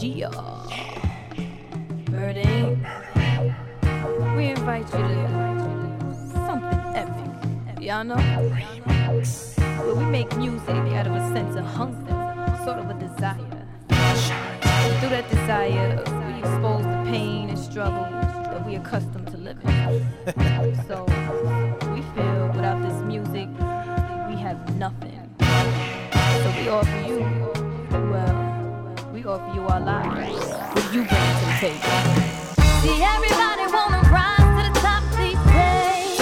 Gia. Birding. We invite you to something epic. Y'all know? Where we make music out of a sense of hunger, sort of a desire. And through that desire, we expose the pain and struggle that we accustomed to living. So we feel without this music, we have nothing. So we offer you, well, we offer you our lives. What you bring to the table? See, everybody wanna rise to the top these days.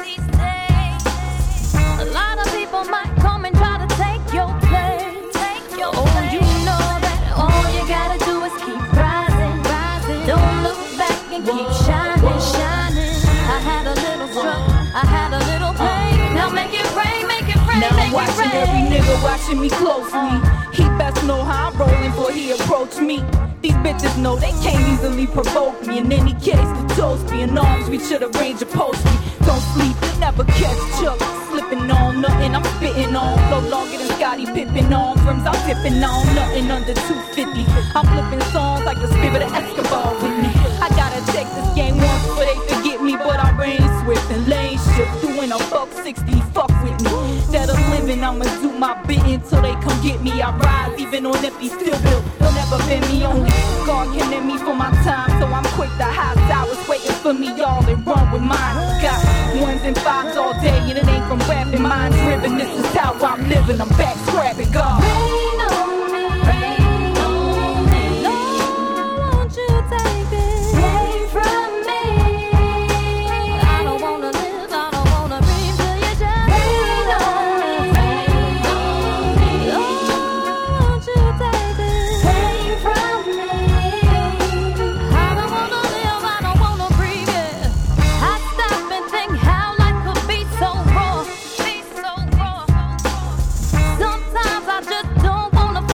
A lot of people might come and try to take your place. Oh, you know that all you gotta do is keep rising. Don't look back and keep shining. I had a little struggle, I had a little pain. Now make it rain, make it rain, now make I'm watching it rain. every nigga watching me closely. He best know how I'm rolling before he approach me. These bitches know they can't easily provoke me. In any case, the toast be in arms, we should arrange a post me. Don't sleep, you never catch Chuck. Slipping on nothing, I'm spitting on. Flow longer than Scottie Pippen on. Rims I'm dipping on, nothing under 250. I'm flipping songs like the spirit of Escobar with me. I gotta check this game once before they forget me, but I reign swift and lane shift. Doing a buck 60, fuck with me. Instead of living, I'ma do my bit until they come get me. I rise even on empty, still built. They'll never bend me only. God can end me for my time, so I'm quick to hide towers waiting for me all and run with mine. Got ones and fives all day, and it ain't from rapping, mind driven. This is how I'm living. I'm back scrapping, God.